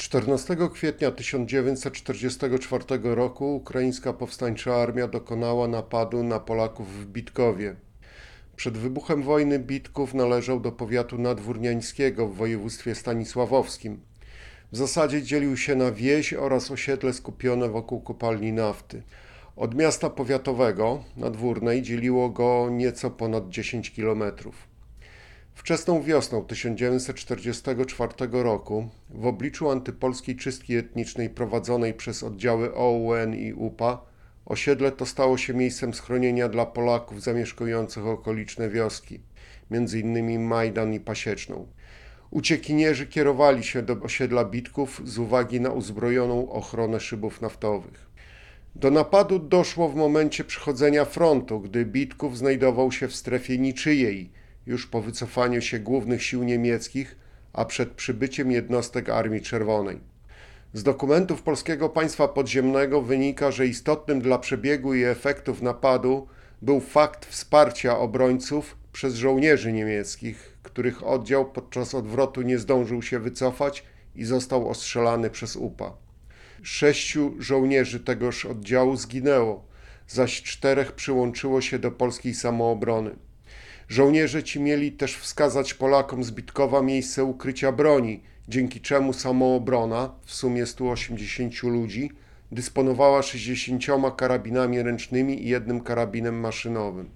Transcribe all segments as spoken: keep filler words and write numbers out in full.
czternastego kwietnia tysiąc dziewięćset czterdziestego czwartego roku ukraińska powstańcza armia dokonała napadu na Polaków w Bitkowie. Przed wybuchem wojny Bitków należał do powiatu nadwórniańskiego w województwie stanisławowskim. W zasadzie dzielił się na wieś oraz osiedle skupione wokół kopalni nafty. Od miasta powiatowego, Nadwórnej, dzieliło go nieco ponad dziesięć kilometrów. Wczesną wiosną tysiąc dziewięćset czterdziestego czwartego roku, w obliczu antypolskiej czystki etnicznej prowadzonej przez oddziały O U N i U P A, osiedle to stało się miejscem schronienia dla Polaków zamieszkujących okoliczne wioski, między innymi Majdan i Pasieczną. Uciekinierzy kierowali się do osiedla Bitków z uwagi na uzbrojoną ochronę szybów naftowych. Do napadu doszło w momencie przychodzenia frontu, gdy Bitków znajdował się w strefie niczyjej, już po wycofaniu się głównych sił niemieckich, a przed przybyciem jednostek Armii Czerwonej. Z dokumentów Polskiego Państwa Podziemnego wynika, że istotnym dla przebiegu i efektów napadu był fakt wsparcia obrońców przez żołnierzy niemieckich, których oddział podczas odwrotu nie zdążył się wycofać i został ostrzelany przez U P A. Sześciu żołnierzy tegoż oddziału zginęło, zaś czterech przyłączyło się do polskiej samoobrony. Żołnierze ci mieli też wskazać Polakom z Bitkowa miejsce ukrycia broni, dzięki czemu samoobrona, w sumie stu osiemdziesięciu ludzi, dysponowała sześćdziesięcioma karabinami ręcznymi i jednym karabinem maszynowym.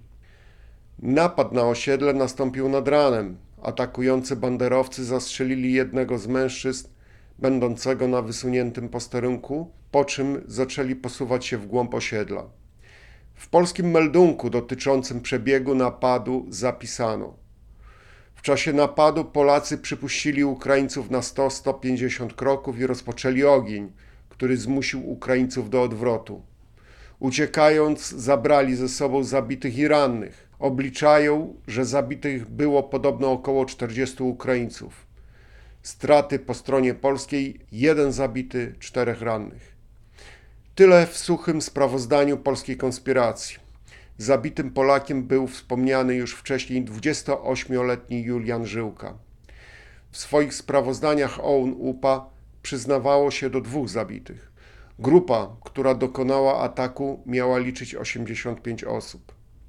Napad na osiedle nastąpił nad ranem. Atakujący banderowcy zastrzelili jednego z mężczyzn będącego na wysuniętym posterunku, po czym zaczęli posuwać się w głąb osiedla. W polskim meldunku dotyczącym przebiegu napadu zapisano: w czasie napadu Polacy przypuścili Ukraińców na sto do stu pięćdziesięciu kroków i rozpoczęli ogień, który zmusił Ukraińców do odwrotu. Uciekając, zabrali ze sobą zabitych i rannych. Obliczają, że zabitych było podobno około czterdziestu Ukraińców. Straty po stronie polskiej: jeden zabity, czterech rannych. Tyle w suchym sprawozdaniu polskiej konspiracji. Zabitym Polakiem był wspomniany już wcześniej dwudziestoośmioletni Julian Żyłka. W swoich sprawozdaniach O U N U P A przyznawało się do dwóch zabitych. Grupa, która dokonała ataku, miała liczyć osiemdziesiąt pięć osób.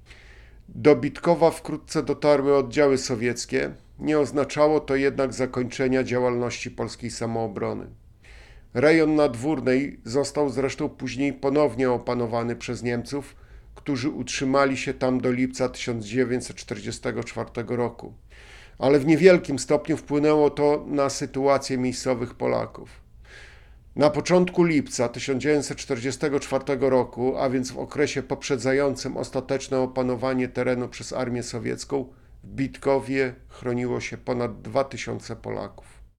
Do Bitkowa wkrótce dotarły oddziały sowieckie. Nie oznaczało to jednak zakończenia działalności polskiej samoobrony. Rejon Nadwórnej został zresztą później ponownie opanowany przez Niemców, którzy utrzymali się tam do lipca tysiąc dziewięćset czterdziestego czwartego roku. Ale w niewielkim stopniu wpłynęło to na sytuację miejscowych Polaków. Na początku lipca tysiąc dziewięćset czterdziestego czwartego roku, a więc w okresie poprzedzającym ostateczne opanowanie terenu przez armię sowiecką, w Bitkowie chroniło się ponad dwa tysiące Polaków.